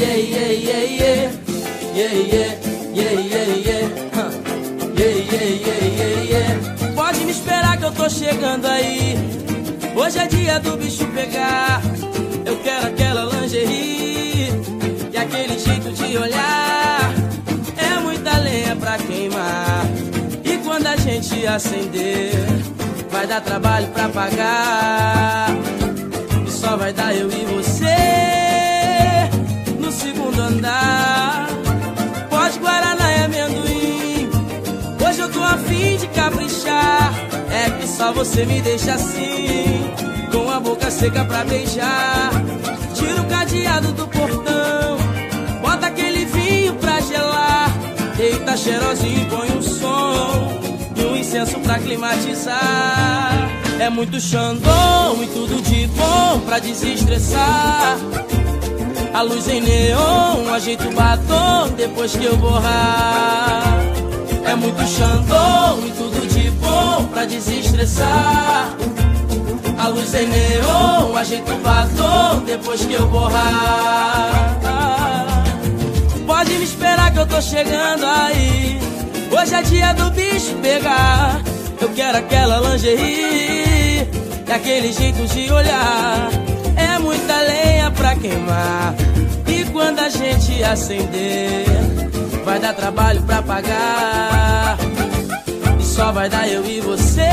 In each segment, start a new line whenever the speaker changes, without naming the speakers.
Pode me esperar que eu tô chegando aí. Hoje é dia do bicho pegar. Eu quero aquela lingerie e aquele jeito de olhar. É muita lenha pra queimar. E quando a gente acender, vai dar trabalho pra pagar. E só vai dar eu e você no segundo andar. Pode guaraná e amendoim. Hoje eu tô a fim de caprichar. É que só você me deixa assim, com a boca seca pra beijar. Tira o cadeado do portão, bota aquele vinho pra gelar. Deita cheirosinho e põe um som e um incenso pra climatizar. É muito Xandão e tudo de bom pra desestressar. A luz em neon, ajeita o batom depois que eu borrar. É muito Xandão e tudo de bom pra desestressar. A luz em neon, ajeita o batom depois que eu borrar. Pode me esperar que eu tô chegando aí. Hoje é dia do bicho pegar. Eu quero aquela lingerie e aquele jeito de olhar. É muita lenha pra queimar. E quando a gente acender, vai dar trabalho pra pagar. E só vai dar eu e você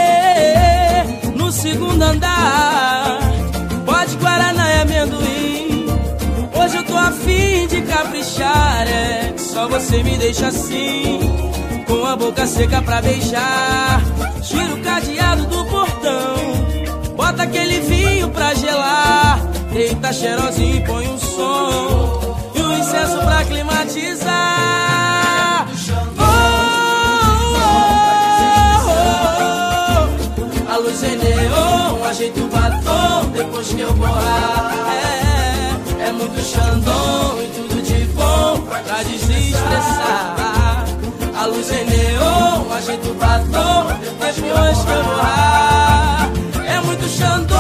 no segundo andar. Pode guaraná e amendoim. Hoje eu tô a fim de caprichar. É que só você me deixa assim, com a boca seca pra beijar. Tira o cadeado do portão, bota aquele vinho pra gelar. Deita cheirosinho e põe um som e um incenso pra climatizar. A luz em neon, ajeita o batom depois que eu borrar. É muito Xandão e tudo de bom pra desestressar. A luz em neon, ajeita o batom depois que eu borrar. É muito Xandão